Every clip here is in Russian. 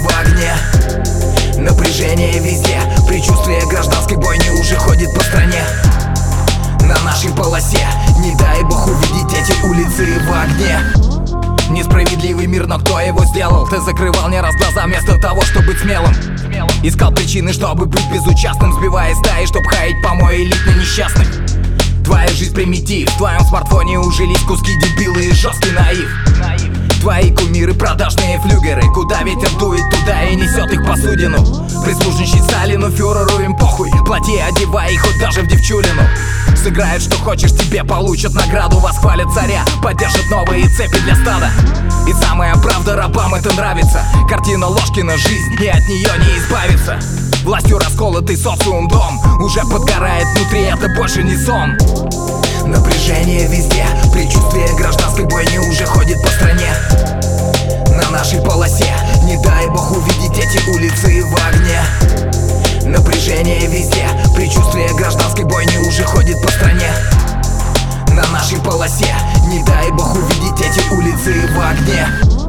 огне. Напряжение везде, предчувствие гражданской бойни уже ходит по стране. На нашей полосе, не дай бог увидеть эти улицы в огне. Несправедливый мир, но кто его сделал? Ты закрывал не раз глаза вместо того, чтобы быть смелым. Искал причины, чтобы быть безучастным, сбивая стаи, чтоб хаять помой элитно несчастных. Твоя жизнь примитив, в твоем смартфоне ужились куски дебилы и жесткий наив. Твои кумиры продажные флюгеры, куда ветер дует, туда и несет их посудину. Прислужничать Сталину, фюреру им похуй, плати, одевай их хоть даже в девчулину. Сыграют, что хочешь, тебе получат награду, восхвалят царя, поддержат новые цепи для стада. И самая правда, рабам это нравится, картина Ложкина жизнь, и от нее не избавиться. Властью расколотый социум дом уже подгорает внутри, это больше не сон. Напряжение везде, предчувствие гражданской бойни уже ходит по стране. На нашей полосе, не дай бог увидеть эти улицы в огне. Напряжение везде, предчувствие гражданской бойни уже ходит по стране. На нашей полосе, не дай бог увидеть эти улицы в огне.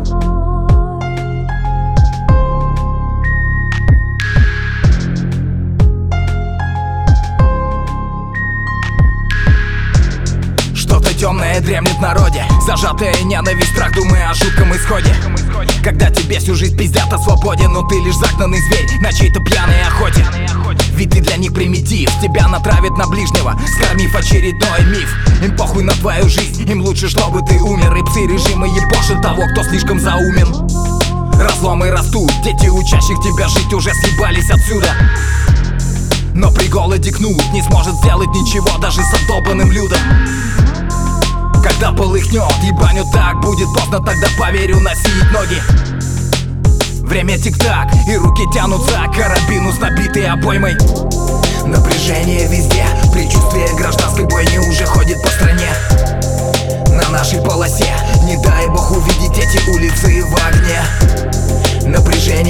Темное дремлет в народе, зажатая ненависть, страх, думая о жутком исходе. Когда тебе всю жизнь пиздят о свободе, но ты лишь загнанный зверь на чьей-то пьяной охоте. Ведь ты для них примитив, тебя натравят на ближнего, скормив очередной миф. Им похуй на твою жизнь, им лучше, чтобы ты умер. И псы режима ебошат того, кто слишком заумен. Разломы растут, дети учащих тебя жить уже съебались отсюда. Но при голоде кнут не сможет сделать ничего даже с отдолбанным людом. Когда полыхнет, ебаню так, будет поздно, тогда поверю носить ноги. Время тик-так, и руки тянутся к карабину с набитой обоймой. Напряжение везде, предчувствие гражданской бойни уже ходит по стране. На нашей полосе, не дай бог увидеть эти улицы в огне. Напряжение